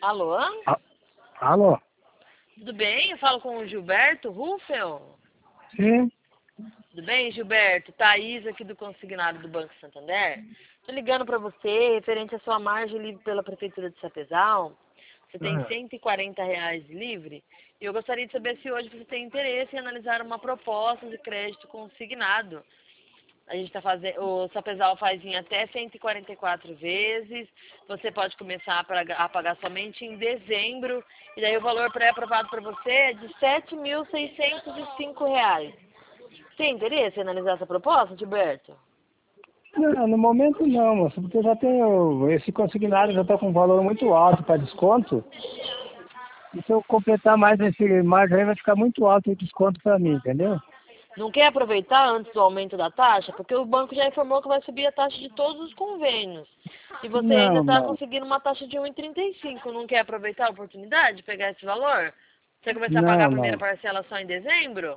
Alô? A- Alô? Tudo bem? Eu falo com o Gilberto Ruffel. Sim? Tudo bem, Gilberto? Thaís aqui do Consignado do Banco Santander. Tô ligando para você referente à sua margem livre pela Prefeitura de Sapezal. Você tem Ah, R$ 140 livre. E eu gostaria de saber se hoje você tem interesse em analisar uma proposta de crédito consignado. A gente está fazendo, o Sapezal faz em até 144 vezes. Você pode começar a pagar somente em dezembro. E daí o valor pré-aprovado para você é de R$ 7.605. Tem interesse em analisar essa proposta, Gilberto? não, no momento não, moço, porque eu já tenho, esse consignado já está com um valor muito alto para desconto. E se eu completar mais esse margem aí vai ficar muito alto o desconto para mim, entendeu? Não quer aproveitar antes do aumento da taxa? Porque o banco já informou que vai subir a taxa de todos os convênios. E você ainda Não, está não. conseguindo uma taxa de 1,35. Não quer aproveitar a oportunidade de pegar esse valor? Você começar a pagar a Não, primeira não. parcela só em dezembro?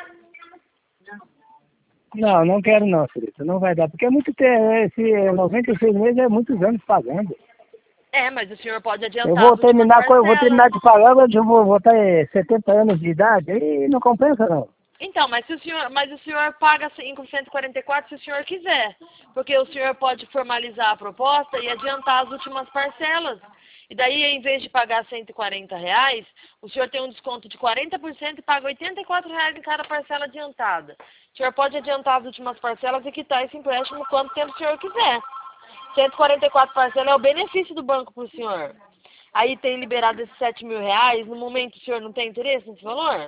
Não, não quero não, Felipe. Não vai dar, porque é muito tempo, esse 96 meses é muitos anos pagando. É, mas o senhor pode Eu adiantar as últimas vou parcelas. terminar de pagar, mas eu vou ter 70 anos de idade, aí não compensa não. Então, mas o senhor paga 544 se o senhor quiser, porque o senhor pode formalizar a proposta e adiantar as últimas parcelas. E daí, em vez de pagar R$ 140, o senhor tem um desconto de 40% e paga R$ 84 em cada parcela adiantada. O senhor pode adiantar as últimas parcelas e quitar esse empréstimo quanto tempo o senhor quiser. 144 parcelas é o benefício do banco para o senhor. Aí tem liberado esses R$ 7.000, no momento o senhor não tem interesse nesse valor?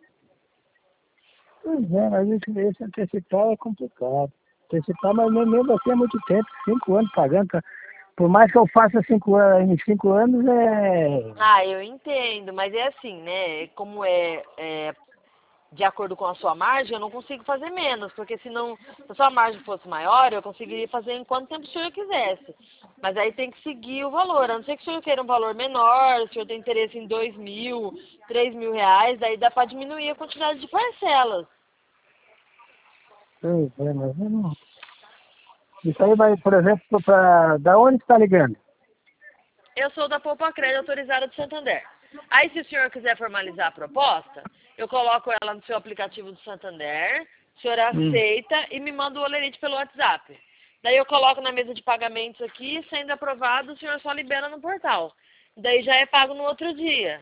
Pois é, mas esse antecipar é complicado. Antecipar, mas mesmo assim é muito tempo, 5 anos pagando. Por mais que eu faça 5 anos, em 5 anos Ah, eu entendo, mas é assim, né? Como é de acordo com a sua margem, eu não consigo fazer menos, porque senão, se a sua margem fosse maior, eu conseguiria fazer em quanto tempo o senhor quisesse. Mas aí tem que seguir o valor, a não ser que o senhor queira um valor menor, o senhor tem interesse em R$ 2.000, R$ 3.000, daí dá para diminuir a quantidade de parcelas. Pois é, mas eu não. Isso aí vai, por exemplo, da onde está ligando? Eu sou da Poupa Crédito autorizada do Santander. Aí, se o senhor quiser formalizar a proposta, eu coloco ela no seu aplicativo do Santander, o senhor Hum. aceita e me manda o olerite pelo WhatsApp. Daí eu coloco na mesa de pagamentos aqui, sendo aprovado, o senhor só libera no portal. Daí já é pago no outro dia.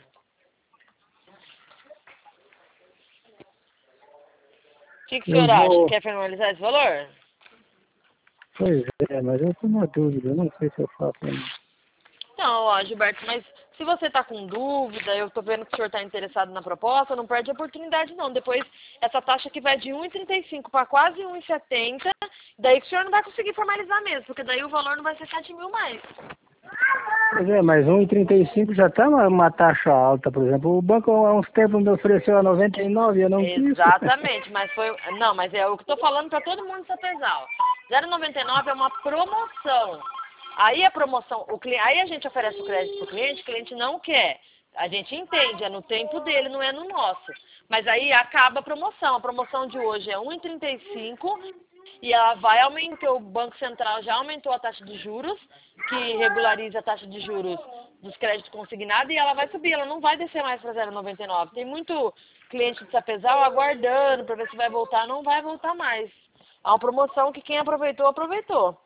O que o Eu senhor acha? vou. Quer formalizar esse valor? Pois é, mas eu estou na dúvida, eu não sei se eu faço ainda. Não, ó, Gilberto, mas se você está com dúvida, eu estou vendo que o senhor está interessado na proposta, não perde a oportunidade não. Depois, essa taxa que vai de 1,35 para quase 1,70, daí que o senhor não vai conseguir formalizar mesmo, porque daí o valor não vai ser 7.000 mais. Pois é, mas 1,35 já está uma taxa alta, por exemplo. O banco há uns tempos me ofereceu a 99 e eu não quis. Exatamente, mas foi... Não, mas é o que estou falando para todo mundo Sapezal. 0,99 é uma promoção. Aí a promoção, aí a gente oferece o crédito para o cliente não quer. A gente entende, é no tempo dele, não é no nosso. Mas aí acaba a promoção. A promoção de hoje é 1,35 e ela vai aumentar, porque o Banco Central já aumentou a taxa de juros, que regulariza a taxa de juros dos créditos consignados, e ela vai subir, ela não vai descer mais para 0,99. Tem muito cliente de Sapezal aguardando para ver se vai voltar, não vai voltar mais. É uma promoção que quem aproveitou, aproveitou.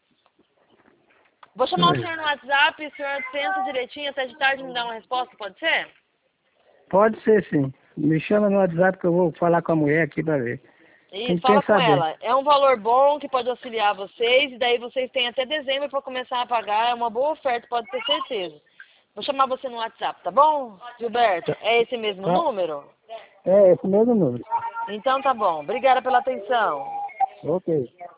Vou chamar o senhor no WhatsApp, o senhor pensa direitinho, até de tarde me dá uma resposta, pode ser? Pode ser sim. Me chama no WhatsApp que eu vou falar com a mulher aqui para ver. Isso, Quem fala quer com saber? ela. É um valor bom que pode auxiliar vocês, e daí vocês têm até dezembro para começar a pagar. É uma boa oferta, pode ter certeza. Vou chamar você no WhatsApp, tá bom, Gilberto? Tá, É esse mesmo tá. número? É esse mesmo número. Então tá bom. Obrigada pela atenção. Ok.